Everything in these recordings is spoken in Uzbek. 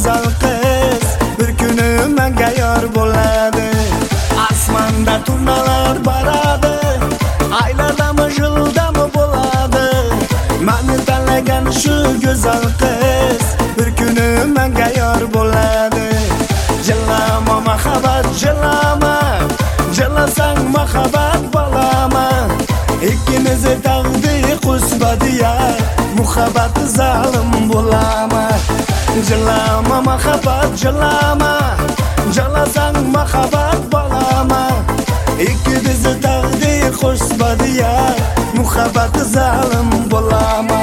go'zal qiz bir kuni menga yor bo'ladi. Osmonda turnalar boradi, aylardami yildami bo'ladi. Meni tanlagan shu go'zal qiz bir kuni menga yor bo'ladi. Jilama mahabat jilama, jilasang mahabat bo'lama. İkimiz taqdir qusbadiya, muhabbat zalim bo'lama. Jilama mahabat jilama, jilasang mahabat bo'lama. İkimiz taqdir qusbadiya, muhabbat zalim bo'lama.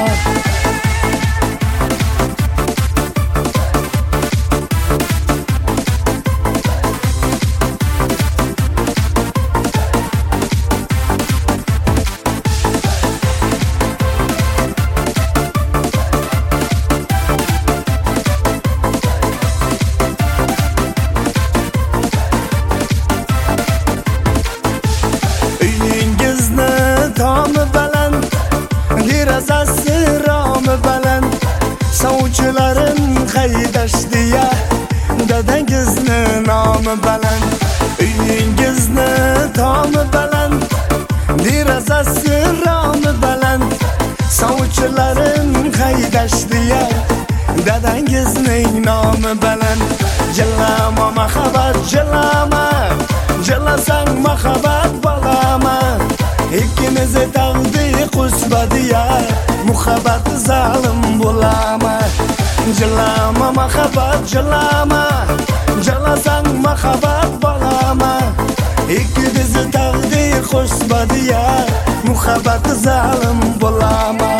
Tomi baland, derazasi romi baland. Sovchilarim haydashdi ya, dadangizni nomi baland. Uyingizni tomi baland, derazasi romi baland. Sovchilarim haydashdi ya, dadangizning nomi baland. Jilama mahabat jilama, jilasang mahabat bo'lama. İkimiz taqdir qusbadiya, muhabbat zalim bo'lama. Jilama mahabat jilama, jilasang mahabat bo'lama. İkimiz taqdir qusbadiya, muhabbat zalim bo'lama.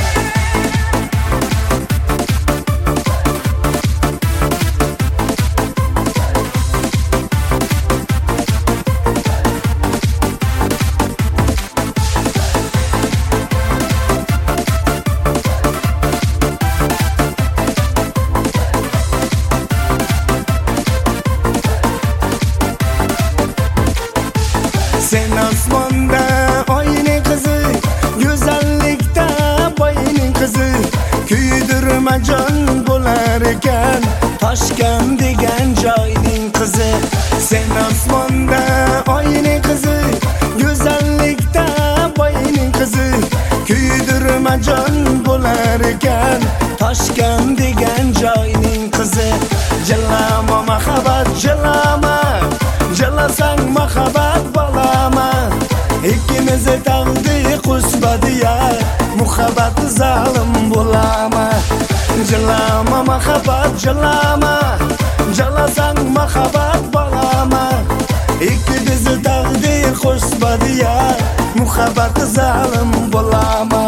Sen osmonda oyning qizi, go'zallikda boyning qizi. Kuydirma jon bo'lar ekan, Toshkent degan joyning qizi. Sen osmonda oyning qizi, go'zallikda boyning qizi. Kuydirma jon bo'lar ekan, Toshkent degan joyning qizi. Jilama mahabat jilama, jilasang mahabat bo'lama. İkimiz taqdir qusbadiya, muhabbat zalim bo'lama. Jilama mahabat jilama, jilasang mahabat bo'lama. İkimiz taqdir qusbadiya, muhabbat zalim bo'lama.